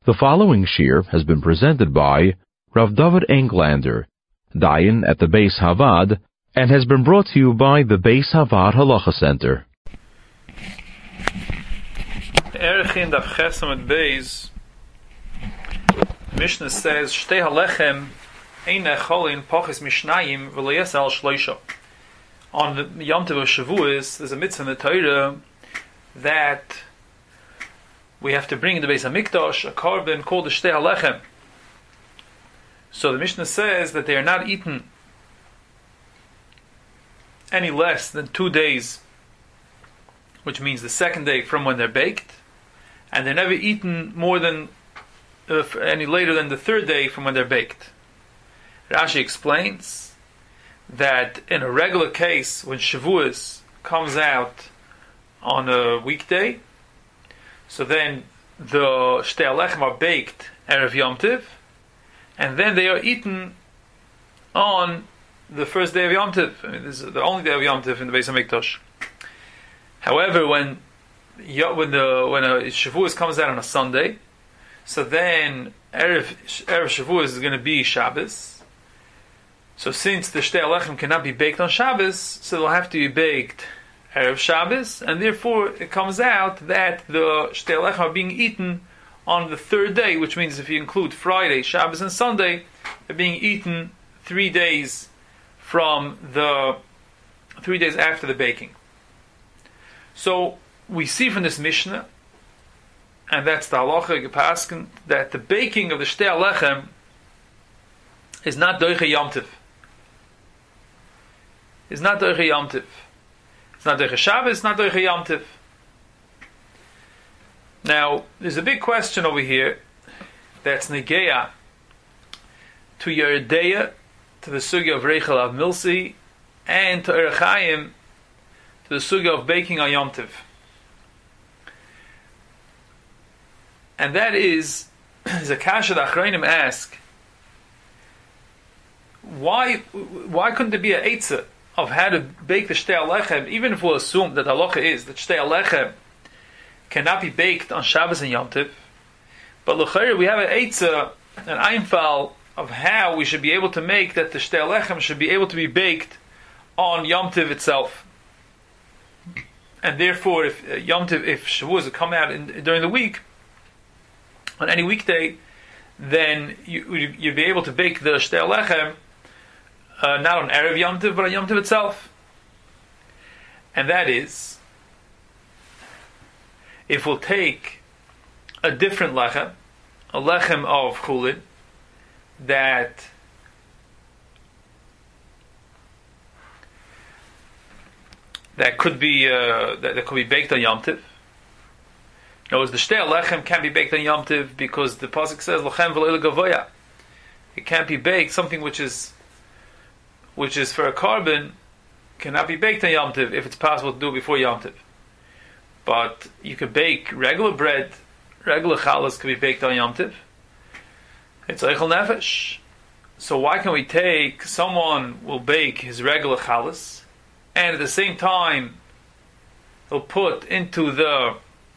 The following shir has been presented by Rav David Englander, Dayan at the Beis Havad, and has been brought to you by the Beis Havad Halacha Center. Erchin Daf Chesam et Beis. Mishnah says, "Shtei halechem ein echolin pochis mishnayim v'lo yesel shloisha." On the Yom Tov of Shavuos, there's a mitzvah in the Torah that we have to bring in the Beis Hamikdash a korban called the Shtei halechem. So the Mishnah says that they are not eaten any less than 2 days, which means the second day from when they're baked, and they're never eaten more than any later than the third day from when they're baked. Rashi explains that in a regular case, when Shavuos comes out on a weekday, so then the Shtei halechem are baked Erev Yom Tov, and then they are eaten on the first day of Yom Tov. I mean, this is the only day of Yom Tov in the Beis Hamikdash. However, when a Shavuos comes out on a Sunday, so then Erev Shavuos is going to be Shabbos. So since the Shtei halechem cannot be baked on Shabbos, so they'll have to be baked Erev Shabbos, and therefore it comes out that the Shtei halechem are being eaten on the third day, which means if you include Friday, Shabbos, and Sunday, they're being eaten 3 days from the 3 days after the baking. So we see from this Mishnah, and that's the halacha gepasken, that the baking of the Shtei halechem is not doiche Yom Tov. It's not doiche Yom Tov. It's not doiche Shabbos. It's not doiche Yom Tov. Now, there's a big question over here that's negeya to Yeredeya, to the sugya of Reichel Av Milsi, and to Erechayim, to the sugya of baking on Yom Tov. And that is a kasha that Achrayim ask, why couldn't there be an eitzah of how to bake the Shtei halechem, even if we'll assume that halacha is that Shtei halechem cannot be baked on Shabbos and Yom Tov, but l'chayr we have an eitzah, an einfal of how we should be able to make that the Shtei halechem should be able to be baked on Yom Tov itself. And therefore, if Shavuos would come out during the week, on any weekday, then you'd be able to bake the Shtei halechem not on Erev Yom Tov, but on Yom Tov itself. And that is, if we'll take a different lechem, a lechem of chulin, that could be baked on Yom Tov. In other words, the Shtei halechem can be baked on Yom Tov because the pasuk says lachem v'lo gavoya. It can't be baked. Something which is for a korban cannot be baked on Yom Tov if it's possible to do it before Yom Tov. But you could bake regular bread, regular challah could be baked on Yom Tov. It's eichel nefesh. So why can we take someone will bake his regular challah, and at the same time he'll put into the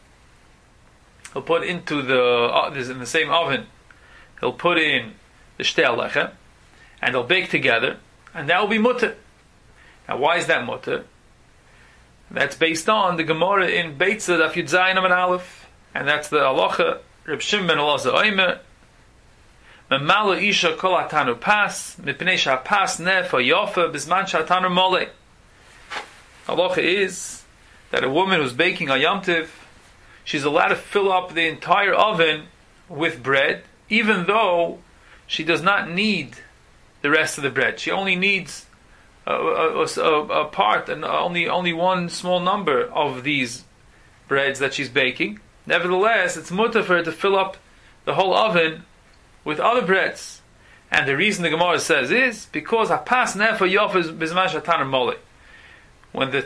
in the same oven, he'll put in the Shtei halechem, and they'll bake together, and that will be mutter. Now, why is that mutter? That's based on the Gemara in Beitzah Daf Yud Zayin Amud Aleph, and that's the halacha Reb Shimon ben Elazar Omer. Memalo isha kol atanu pas mipnei shapas nefa yofa bisman shatanu mole. Halacha is that a woman who's baking a Yom Tov, she's allowed to fill up the entire oven with bread, even though she does not need the rest of the bread. She only needs a part, and only one small number of these breads that she's baking. Nevertheless, it's mutter for her to fill up the whole oven with other breads. And the reason the Gemara says is because hapas nefa yofes bizman shataner mole. When the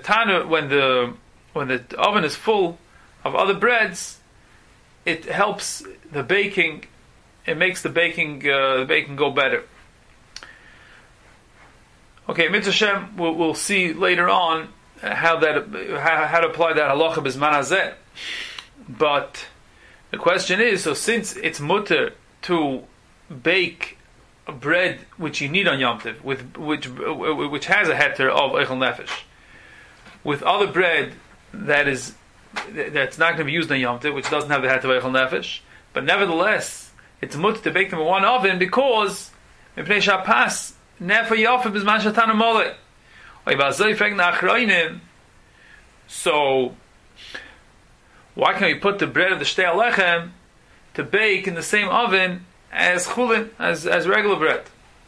oven is full of other breads, it helps the baking. It makes the baking go better. Okay, Mitzvah Shem, we'll see later on how to apply that halacha b'zman hazeh. But The question is, so since it's mutter to bake a bread which you need on Yom Tov, which has a heter of Eichel Nefesh, with other bread that's not going to be used on Yom Tov, which doesn't have the heter of Eichel Nefesh, but nevertheless, it's mutter to bake them in one oven because Mipnei Shapas Nefer Yofim Bizman Shatana Moleh. So why can't we put the bread of the Shtei Alechem to bake in the same oven as chulin, as regular bread?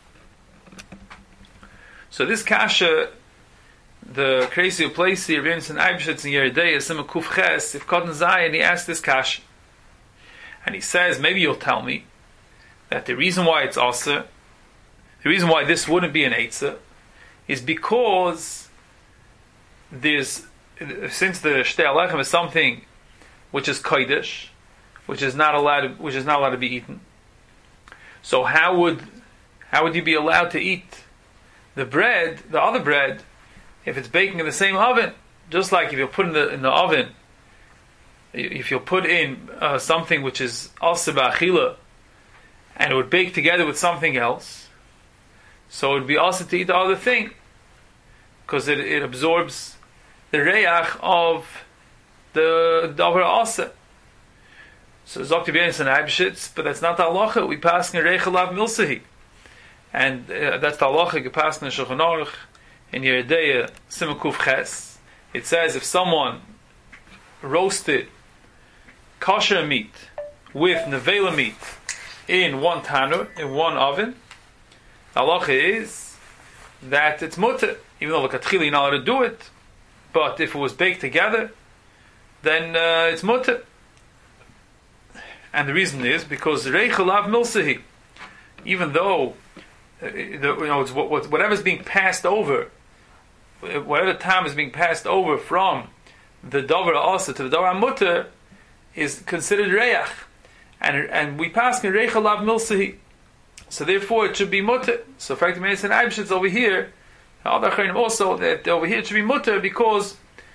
So this kasha, the crazy place here, Rebbeinu and Eibshitz in Yeridei, Sima Kuf Ches, if Kotten Zayin, he asked this kasha, and he says, maybe you'll tell me that the reason why it's Asa, the reason why this wouldn't be an Eitzah, is because since the Shtei Alechem is something which is kodesh, which is not allowed to be eaten. So how would you be allowed to eat the bread, the other bread, if it's baking in the same oven? Just like if you put in the oven, if you put in something which is also ba'achila, and it would bake together with something else, so it would be also to eat the other thing, because it absorbs the reach of the davar asa. So Zokti B'Yenis and Eibshitz, but that's not the halacha. We pass in reich alav milsahi, and that's the halacha. You pass in Shulchan Aruch in Yeridei Sima Kuf Ches. It says if someone roasted kosher meat with nevela meat in one tanur, in one oven, the halacha is that it's mutter, even though l'katchila you're not allowed to do it. But if it was baked together, then it's mutter. And the reason is because reichel av milsahi, even though it's whatever's being passed over, whatever time is being passed over from the davar asa to the davar mutter is considered reich, and we pass in reichel av milsahi. So therefore, it should be mutter. So, in fact, Meis and Eibshitz over here, also that over here it should be mutter because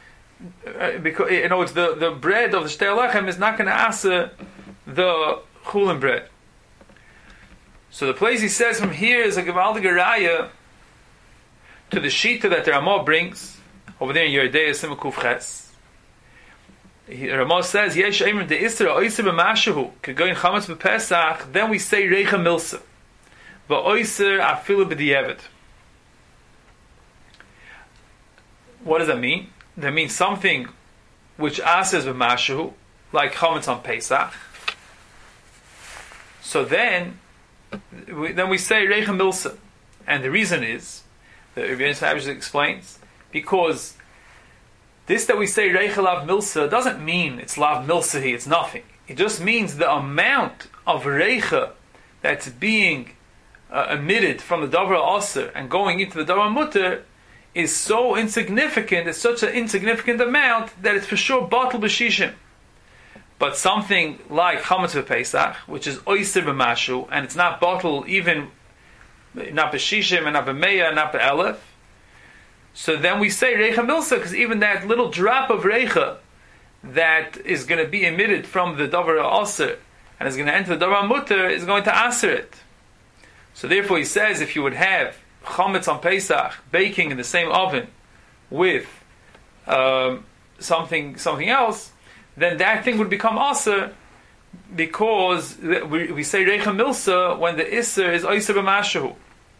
it's the bread of the Shtei Alechem is not going to asa the chulin bread. So the place he says from here is a Gevaldige Raya to the Shita that the Ramah brings over there in Yeridei Sima Kuf Ches. Ramah says Yesh Eimer de Isra Oiser b'Mashahu Kegoyin Chametz b'Pesach. Then we say Reicha Milsa v'Oiser Afilu b'Di'evet. What does that mean? That means something which asers b'Mashahu, like Chametz on Pesach. So then we say Reicha Milsa, and the reason is that Rebbeinu Eibshitz explains because this that we say Reicha Lav Milsa doesn't mean it's Lav Milsahi, it's nothing. It just means the amount of Reicha that's being emitted from the Davar Aser and going into the Davar Mutter is so insignificant, it's such an insignificant amount that it's for sure Batal B'Shishim. But something like Chametz B'Pesach, which is Oyster B'Mashu, and it's not Batal even, not B'Shishim, and not B'Meya, not B'Elef, so then we say Reicha Milsa, because even that little drop of Reicha that is going to be emitted from the Davar Aser and is going to enter the Davar Mutter is going to Aser it. So therefore he says if you would have Chametz on Pesach baking in the same oven with something else, then that thing would become Aser, because we say Reicha Milsa when the Isser is Oyser B'Mashahu.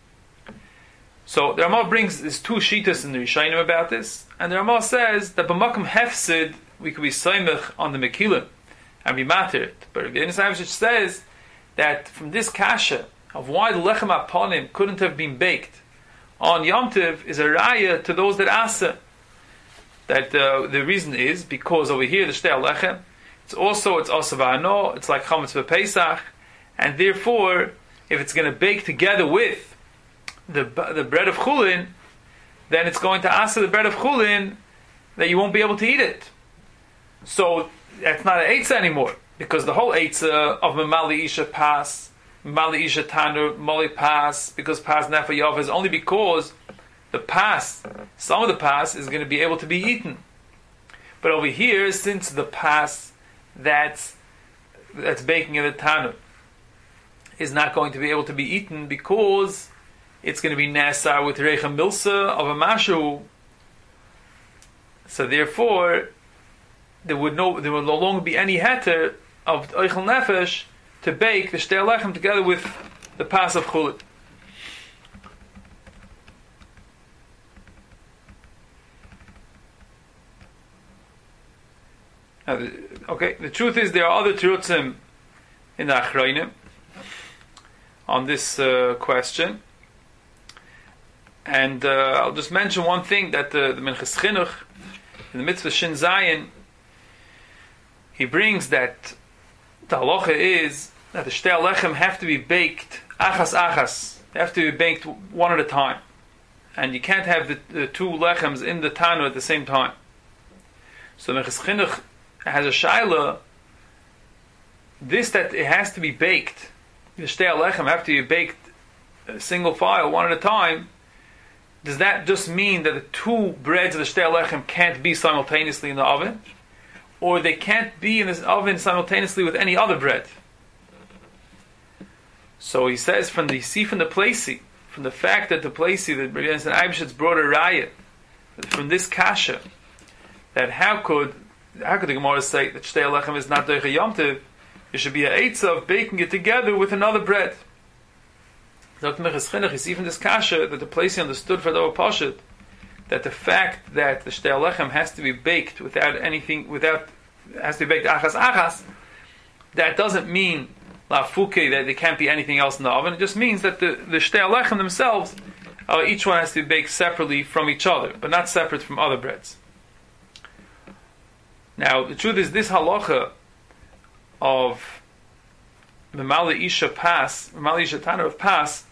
So the Ramah brings these two shitas in the Rishayim about this, and the Ramah says that b'makom hefsid we could be soymech on the Mekillah and be matir it. But Rebbeinu Eibshitz says that from this kasha of why the lechem aponim couldn't have been baked on Yom Tov is a raya to those that asa. That the reason is because over here the Shtei Alechem it's asa v'ano, it's like Chametz b'Pesach, and therefore if it's going to bake together with the bread of chulin, then it's going to asa the bread of chulin that you won't be able to eat it. So that's not an eitzah anymore, because the whole eitzah of Mamali Isha Pas, Mamali Isha Tanur, Moli Pas, because Pas Nefa Yav is only because the Pas, some of the Pas is going to be able to be eaten. But over here, since the Pas that's that's baking in the tanur is not going to be able to be eaten because it's going to be nasar with recha milsa of a mashu. So therefore, there would no longer be any heter of oichel nefesh to bake the shtei lechem together with the pas of chulit. Okay, the truth is there are other tirutzim in the Achrayim on this question, and I'll just mention one thing that the Minchas Chinuch in the mitzvah Shin Zayin, he brings that the halacha is that the shtei lechem have to be baked achas. They have to be baked one at a time, and you can't have the two lechems in the tanur at the same time. So Minchas Chinuch has a shaila, this that it has to be baked, the shtei lechem have to be baked a single file, one at a time. Does that just mean that the two breads of the shtei lechem can't be simultaneously in the oven? Or they can't be in this oven simultaneously with any other bread? So he says from the Plaisi, from the fact that the Plaisi, that Rabbi Yonatan Eibeshitz brought a raya, from this kasha, that how could the Gemara say that shtei lechem is not doicha Yom Tov? It should be a eitzah of baking it together with another bread. Dr. Minchas Chinuch, you see from this kasha that the Plaisi understood for the Pashut that the fact that the shtei lechem has to be baked has to be baked achas, that doesn't mean lafuke that there can't be anything else in the oven. It just means that the shtei lechem themselves, each one has to be baked separately from each other, but not separate from other breads. Now, the truth is, this halacha of Memali Isha Tanur of Pas,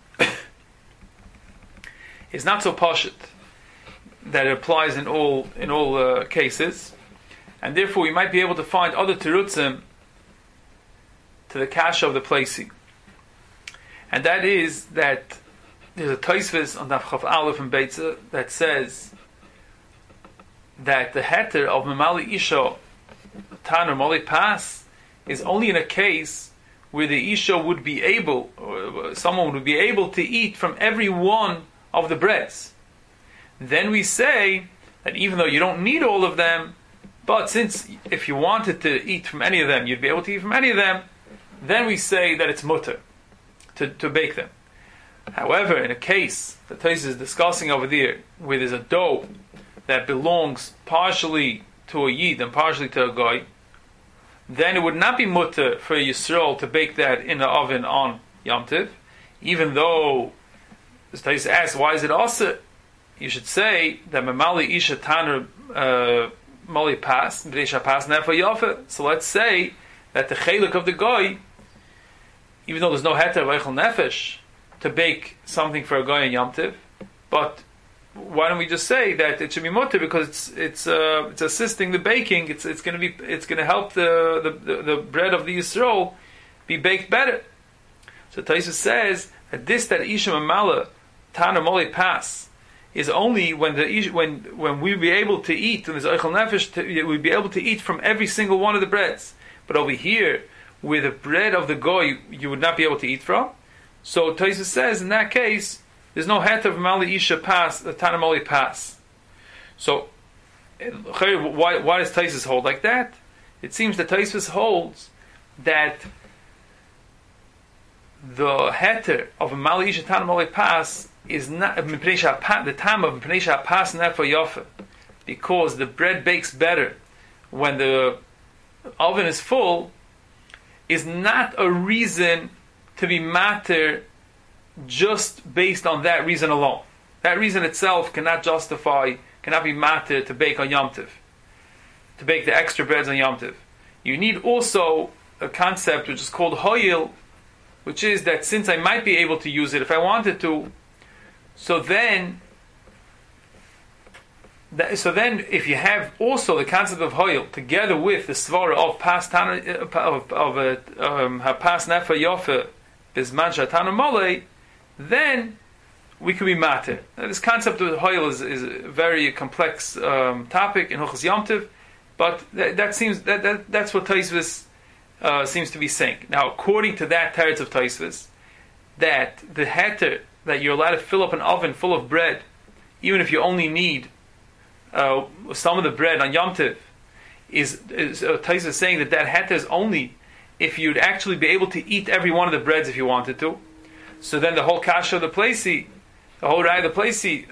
is not so pashut that it applies in all cases, and therefore we might be able to find other terutzim to the kasha of the Plaisi, and that is that there's a Tosfos on Daf Chaf Aleph and Beitza that says that the heter of Memali Isha Tanur Moli Pas is only in a case where the Isha would be able, or someone would be able to eat from every one of the breads. Then we say that even though you don't need all of them, but since if you wanted to eat from any of them, you'd be able to eat from any of them, then we say that it's mutter to bake them. However, in a case that Tosfos is discussing over there, where there's a dough that belongs partially to a Yid and partially to a Goy, then it would not be mutter for a Yisrael to bake that in the oven on Yom Tov, even though the Tosfos asks, why is it also? You should say that Memali Isha Tanur Moli Pas, B'Reisha Pas Nefa Yofa. So let's say that the chelik of the Goy, even though there's no heter of Eichel Nefesh to bake something for a Goy in Yom Tov, but why don't we just say that it should be mutter because it's assisting the baking. It's going to help the bread of the Yisrael be baked better. So Tosfos says that that Isha Memala Tanur Moli Pas is only when we be able to eat, and there's Eichel Nefesh, we'd be able to eat from every single one of the breads. But over here, with the bread of the Goy, you would not be able to eat from. So Tosfos says in that case, there's no het of Mali Isha Pas, the Tanur Moli Pas. So, why does Tosfos hold like that? It seems that Tosfos holds that the heter of Mali Isha Tanur Moli Pas is not the time of Mipnei Pas Nefa Yofa, because the bread bakes better when the oven is full, is not a reason to be matter just based on that reason alone. That reason itself cannot be matter to bake on Yom Tov, to bake the extra breads on Yom Tov. You need also a concept which is called hoyil, which is that since I might be able to use it if I wanted to, so then if you have also the concept of hoyil together with the svara of pas nefa yofa bizman shatanu mole, then we could be mater. Now, this concept of hoyil is a very complex topic in Hilchos Yom Tov, but that's what Tosfos seems to be saying. Now, according to that teretz of Tosfos, that the heter that you're allowed to fill up an oven full of bread, even if you only need some of the bread on Yom Tov, is Tosfos is saying that heter is only if you'd actually be able to eat every one of the breads if you wanted to. So then the whole kasha of the placey, the whole raya of the placey,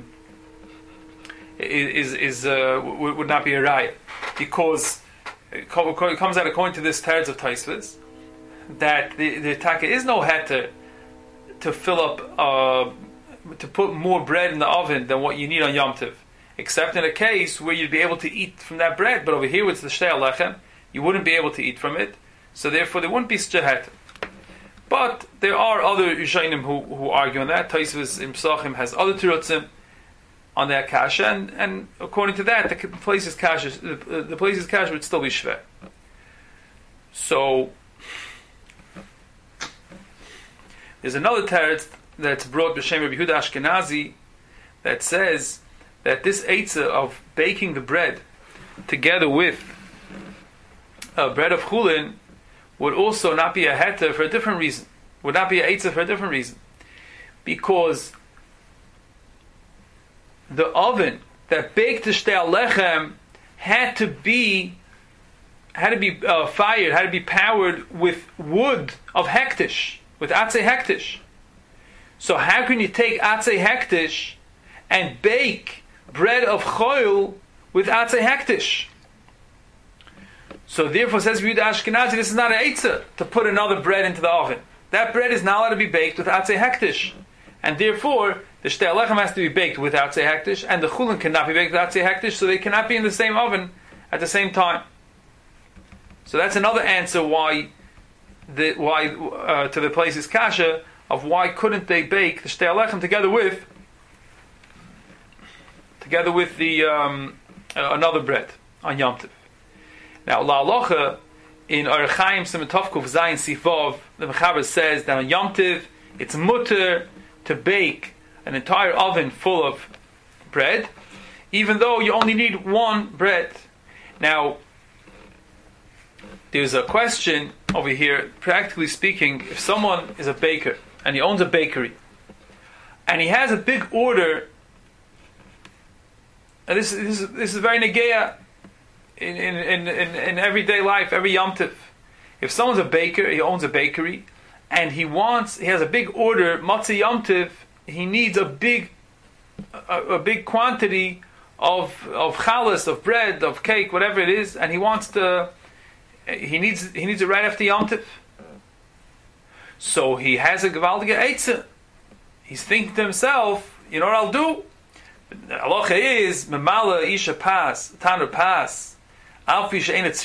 would not be a raya, because it comes out according to this teretz of Tosfos that the taka is no heter to fill up to put more bread in the oven than what you need on Yom Tov, except in a case where you'd be able to eat from that bread. But over here with the shtei alechem, you wouldn't be able to eat from it, so therefore there wouldn't be such a heter. But there are other Rishonim who argue on that. Tosfos in Pesachim has other terutzim on that kasha, and according to that, the place's kasha would still be shver. So there's another teretz that's brought b'shem Rabbi Yehuda Ashkenazi that says that this eitzah of baking the bread together with bread of chulin would also not be a heter for a different reason. Would not be a eitzah for a different reason, because the oven that baked the shtei alechem had to be fired, had to be powered with wood of hektish, with atzei hektish. So how can you take atzei hektish and bake bread of choil with atzei hektish? So therefore, says Yehuda Ashkenazi, this is not an eitzah to put another bread into the oven. That bread is not allowed to be baked with atzei hektish, and therefore the shtei alechem has to be baked with atzei hektish, and the chulin cannot be baked with atzei hektish, so they cannot be in the same oven at the same time. So that's another answer why to the place's kasha of why couldn't they bake the shtei alechem together with the another bread on Yom Tov. Now, la'alocha in Orach Chaim Siman Kuf Zayin Sifov, the Mechaber says that on Yom Tov it's mutter to bake an entire oven full of bread, even though you only need one bread. Now, there's a question over here. Practically speaking, if someone is a baker and he owns a bakery and he has a big order, and this is very negeya in everyday life, every Yom Tov. If someone's a baker, he owns a bakery, and he has a big order, Matzah Yom Tov, he needs a big quantity of chalas, of bread, of cake, whatever it is, and he needs it right after Yom Tov. So he has a gewaltige eitzah. He's thinking to himself, you know what I'll do? Halacha is memala isha pas, tanur pas. So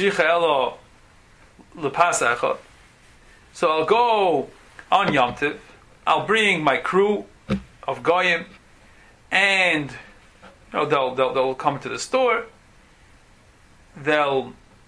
I'll go on Yom Tov, I'll bring my crew of goyim, and they'll come to the store. We'll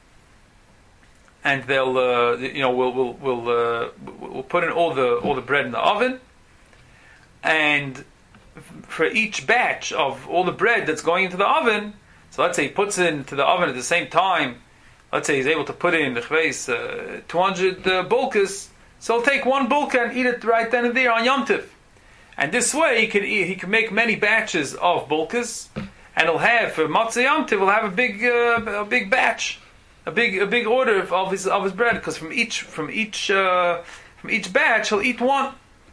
put in all the bread in the oven, and for each batch of all the bread that's going into the oven. So let's say he puts it into the oven at the same time. Let's say he's able to put in the 200 bulkas. So he'll take one bulka and eat it right then and there on Yom Tov. And this way he can make many batches of bulkas, and he'll have for Matzah Yom Tov, he'll have a big batch, a big order of his bread, because from each batch he'll eat one.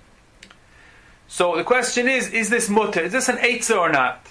So the question is this mutter? Is this an eitzah or not?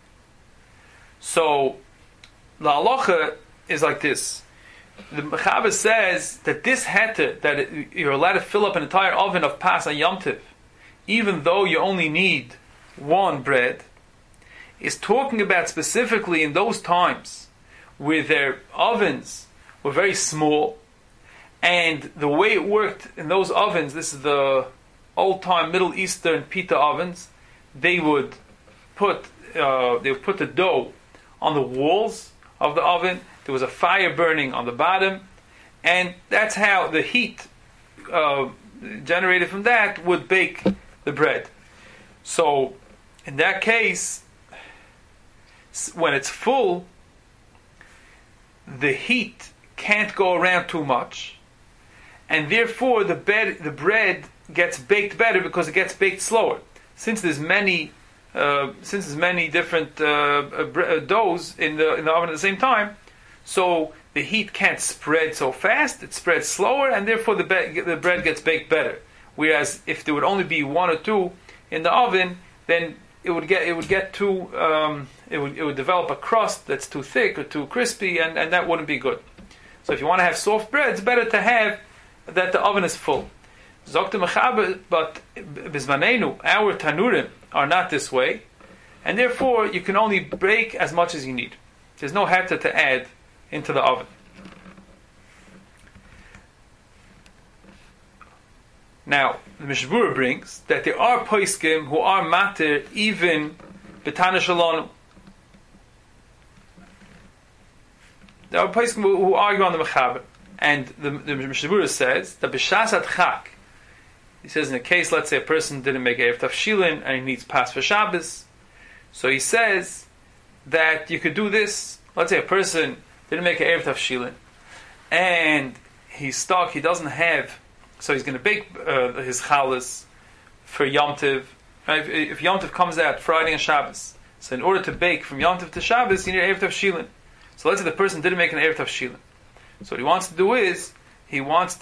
So, the halacha is like this. The Mechaber says that this heter, that you're allowed to fill up an entire oven of pas on Yom Tov, even though you only need one bread, is talking about specifically in those times where their ovens were very small, and the way it worked in those ovens, this is the old-time Middle Eastern pita ovens, they would put the dough on the walls of the oven. There was a fire burning on the bottom, and that's how the heat generated from that would bake the bread. So in that case, when it's full, the heat can't go around too much, and therefore the bread gets baked better because it gets baked slower. Since there's many different doughs in the oven at the same time, so the heat can't spread so fast; it spreads slower, and therefore the bread gets baked better. Whereas if there would only be one or two in the oven, then it would develop a crust that's too thick or too crispy, and that wouldn't be good. So if you want to have soft bread, it's better to have that the oven is full. But bizmanenu, our tanurim are not this way, and therefore you can only bake as much as you need. There's no heter to add into the oven. Now, the Mishnah Berurah brings that there are poskim who are matir even b'tana shalom. There are poskim who argue on the mechaber, and the Mishnah Berurah says that b'shas adchak. He says in a case, let's say a person didn't make erev tafshilin and he needs pas for Shabbos, so he says that you could do this. Let's say a person didn't make an erev tafshilin and he's stuck. He doesn't have. So he's going to bake his challah for Yom Tov. Right? If Yom Tov comes out Friday and Shabbos, so in order to bake from Yom Tov to Shabbos, you need Erev Tavshilin. So let's say the person didn't make an Erev Tavshilin. So what he wants to do is he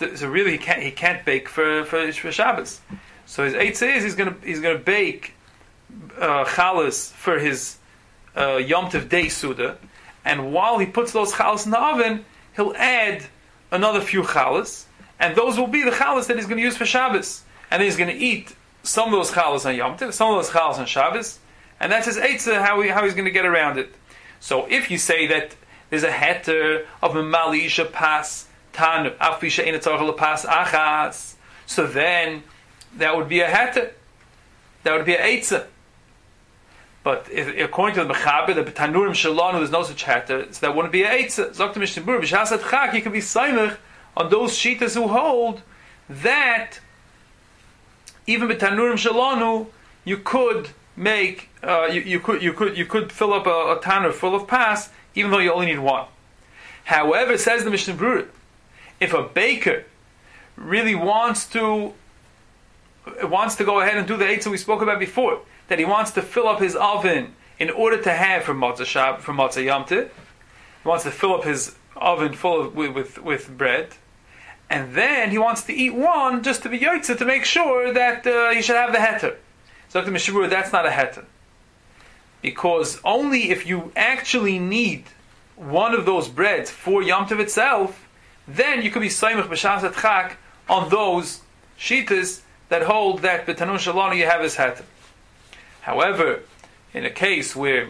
can't bake for Shabbos. So his eitzah is he's going to bake challah for his Yom Tov day Suda, and while he puts those challah in the oven, he'll add another few challah. And those will be the challahs that he's going to use for Shabbos. And then he's going to eat some of those challahs on Yom Tov, some of those challahs on Shabbos. And that's his eitzah, how he's going to get around it. So if you say that there's a heter of Memali Isha Pas Tan Afisha Inatzachal Pas Achas, so then that would be a heter. That would be a eitzah. But according to the Mechaber, the B'tanurim Shalanu, there's no such heter, so that wouldn't be a eitzah. Zok to Mishnah Berurah, B'shas Adchak, you can be saimach on those shitas who hold that even with tanurim shalanu you could make you could fill up a tanur full of pas even though you only need one. However, says the Mishnah Berurah, if a baker really wants to go ahead and do the eitzah we spoke about before, that he wants to fill up his oven in order to have for Matzah Yom Tov, he wants to fill up his oven full with bread, and then he wants to eat one just to be yotzeh to make sure that he should have the heter. So the Mishnah Berurah, that's not a heter, because only if you actually need one of those breads for Yom Tov itself, then you could be saimach b'shas adchak on those shitas that hold that b'tanun shalanu you have his heter. However, in a case where,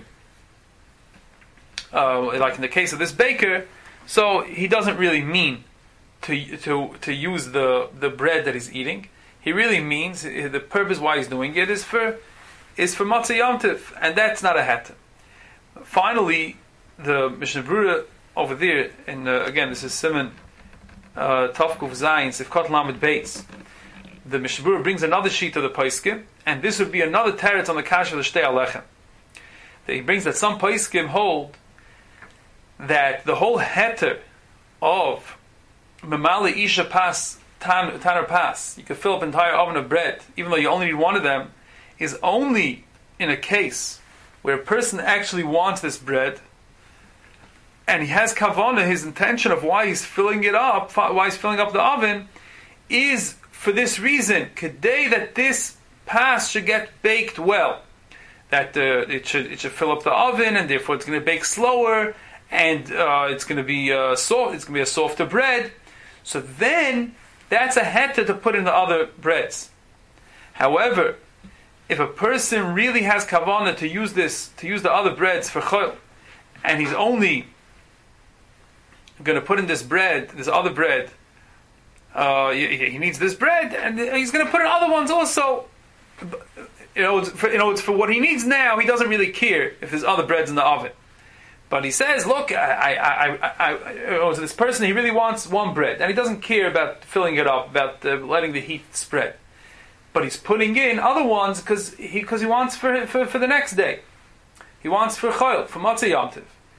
like in the case of this baker, so he doesn't really mean to use the bread that he's eating. He really means the purpose why he's doing it is for Matzah Yom Tov, and that's not a heter. Finally, the Mishnah Berurah over there, and again this is Siman Tavkuf Zayin Sifkot Lamed Beis. The Mishnah Berurah brings another sheet of the Poskim, and this would be another teretz on the kasha of the Shtei Alechem. He brings that some Poskim hold that the whole heter of Memali Isha Pas Tanner Pas, you could fill up an entire oven of bread, even though you only need one of them, is only in a case where a person actually wants this bread, and he has kavanah, his intention of why he's filling it up, why he's filling up the oven, is for this reason, kedei that this pas should get baked well, that it should fill up the oven, and therefore it's going to bake slower, and it's going to be soft. It's going to be a softer bread. So then that's a heter to put in the other breads. However, if a person really has kavanah to use the other breads for chol, and he's only going to put in this other bread, he needs this bread, and he's going to put in other ones also. It's for what he needs now. He doesn't really care if there's other breads in the oven. But he says, look, this person, he really wants one bread, and he doesn't care about filling it up, about letting the heat spread. But he's putting in other ones because he wants for the next day. He wants for chol, for Matzah Yom Tov.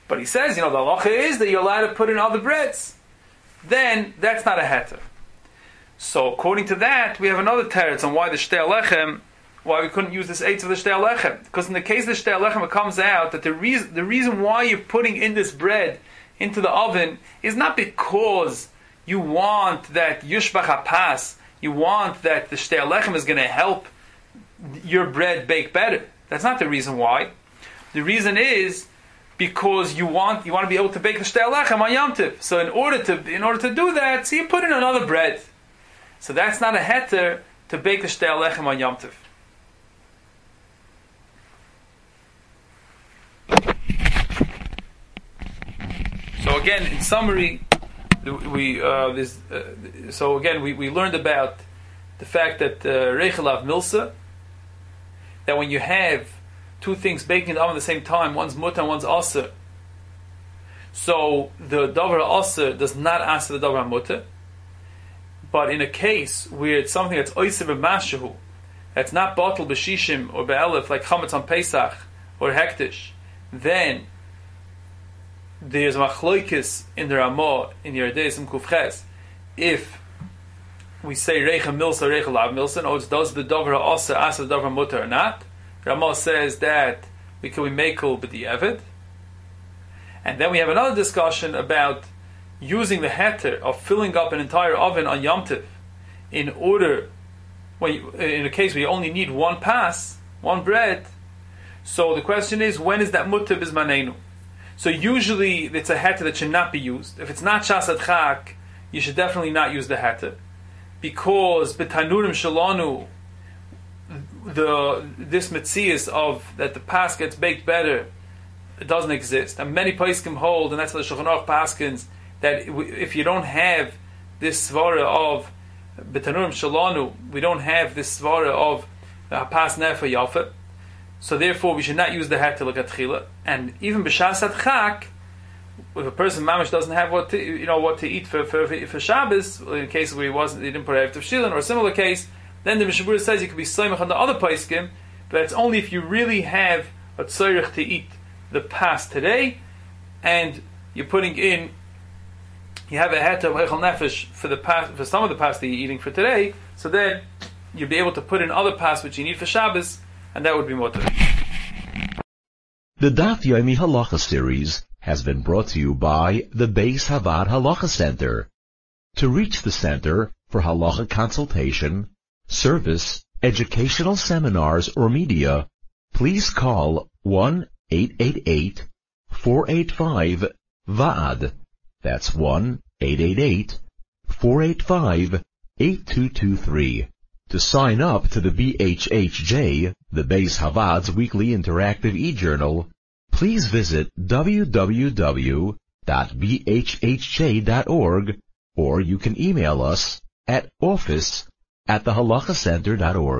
But he says, the halacha is that you're allowed to put in other breads. Then that's not a heter. So according to that, we have another teretz on why the shtei alechem, why we couldn't use this eitz of the shtei alechem. Because in the case of the shtei alechem, it comes out that the reason why you're putting in this bread into the oven is not because you want that yushbach hapas, you want that the shtei alechem is going to help your bread bake better. That's not the reason why. The reason is because you want to be able to bake the shtei alechem on Yom Tov. So in order to do that, so you put in another bread. So that's not a heter to bake the shtei alechem on Yom Tov. So again, in summary, we learned about the fact that reichelav milsa, that when you have two things baking in the oven at the same time, one's mutter and one's aser. So the davar aser does not answer the davar mutter. But in a case where it's something that's oiser b'mashahu, that's not bottle b'shishim or be'elef like chametz on Pesach or hektish, then there's machloikis in the Ramah in Yerdei Sim Kufches. If we say reicha milsa, reicha lav milsa, or does the davar aser the davar mutter or not? Ramah says that we can make b'di'evid. And then we have another discussion about using the heter of filling up an entire oven on Yom Tov in a case where you only need one pas, one bread. So the question is, when is that mutter bizmanenu? So usually it's a heter that should not be used. If it's not shasat chak, you should definitely not use the heter, because b'tanurim shalanu, this metzias of that the pas gets baked better, it doesn't exist. And many poskim hold, and that's what the Shulchan Aruch paskins, that if you don't have this svara of betanurim shalanu, we don't have this svara of pas nefa yafa, so therefore we should not use the heter l'gatchila. And even b'shasat chak, if a person mamish doesn't have what to eat for Shabbos, in a case where he didn't put a tefshilin or a similar case, then the Mishabura says you could be soymach on the other poskim, but it's only if you really have a tzorich to eat the pas today, and you're putting in, you have a heter of eichel nefesh for some of the pas that you're eating for today, so then you'll be able to put in other pas which you need for Shabbos, and that would be mutter. The Daf Yomi Halacha series has been brought to you by the Beis Havad Halacha Center. To reach the center for halacha consultation, service, educational seminars, or media, please call 1-888-485-VAAD. That's 1-888-485-8223. To sign up to the BHHJ, the Beis Havad's weekly interactive e-journal, please visit www.bhhj.org, or you can email us at office@thehalachacenter.org.